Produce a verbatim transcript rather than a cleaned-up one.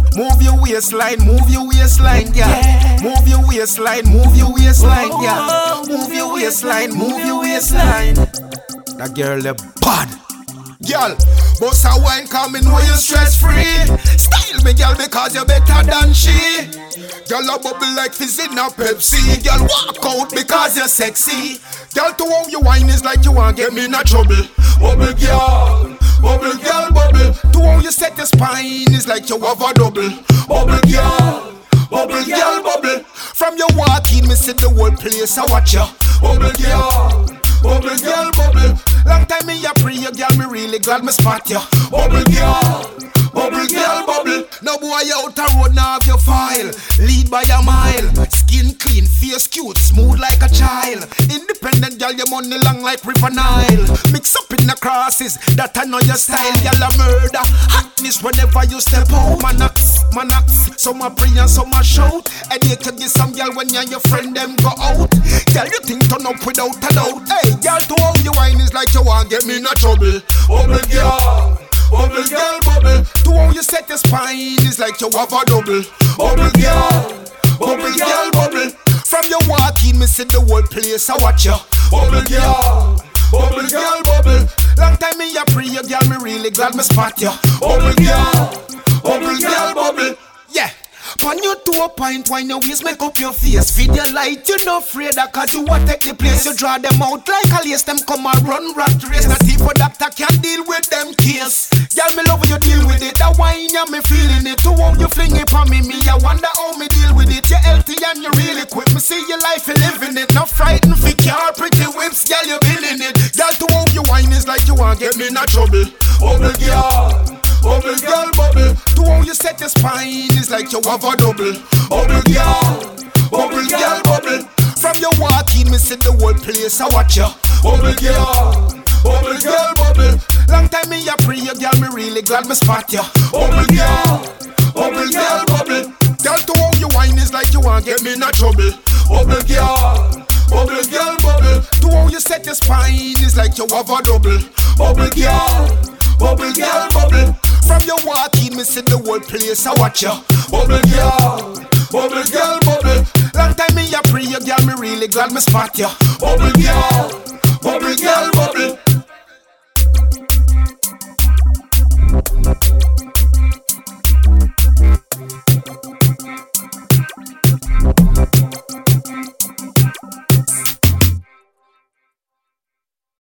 Move your waistline, move your waistline, yeah. Move your waistline, move your waistline, yeah. Move your waistline, move your waistline. That girl, the bad. Girl, boss a wine coming when you stress free. Style me, girl, because you're better than she. Girl, a bubble like fizz in a Pepsi. Girl, walk out because you're sexy. Girl, to how you wine is like you want get me in a trouble. Bubble girl, bubble girl, bubble. To how you set your spine is like you have a double. Bubble girl, bubble girl, bubble. From your walk in, me see the whole place I watch you. Bubble girl, bubble girl, bubble. Long time me a pray you, girl, me really glad me spot you. Bubble girl, bubble girl, bubble. No boy you out a road now have your file. Lead by a mile. Skin clean, face cute, smooth like a child. Independent girl, your money long like River Nile. Mix up in the crosses, that I know your style. Girl a murder, hotness whenever you step out. Manax, manax, some a pray and some a shout. And you can get some girl when you and your friend them go out. Girl you think turn up without a doubt. Hey girl, to how you wine is like you want get me in a trouble. Bubble girl, bubble girl, bubble. To how you set your spine is like you have a double. Bubble girl, bubble girl, bubble. From your walk in, me see the whole place I watch you. Bubble girl, bubble girl, bubble. Long time me a pray you, girl, me really glad me spot you. Bubble girl, bubble girl, bubble. Yeah. Pon you to a point when your waist make up your face. Feed your light, you no afraid that cause you want take the place. You draw them out like a lace, them come and run rat race. Not even doctor can deal with them case. Girl, me love you deal with it. That wine ya me feeling it. To how you fling it on me, me I wonder how me deal with it. You're healthy and you really quick. Me see your life you living it. Not frightened for car, pretty whips, girl you feeling it. Girl, to how you wine is like you want get me in a trouble. Bubble girl, bubble girl, bubble. To how you set your spine is like you have a double. Bubble girl, bubble girl, bubble. From your walk in, me see the whole place I watch you. Bubble girl, bubble girl, bubble. Long time me a pray you, girl, me really glad me spot you. Bubble girl, bubble girl, bubble. Girl, to how you wine is like you want get me in a trouble. Bubble girl, bubble girl, bubble. To how you set your spine is like you have a double. Bubble girl, bubble girl, bubble. From your walk in, me see the whole place I watch you. Bubble girl, bubble girl, bubble. Long time me a pray you, girl, me really glad me spot you. Bubble girl, bubble girl, bubble.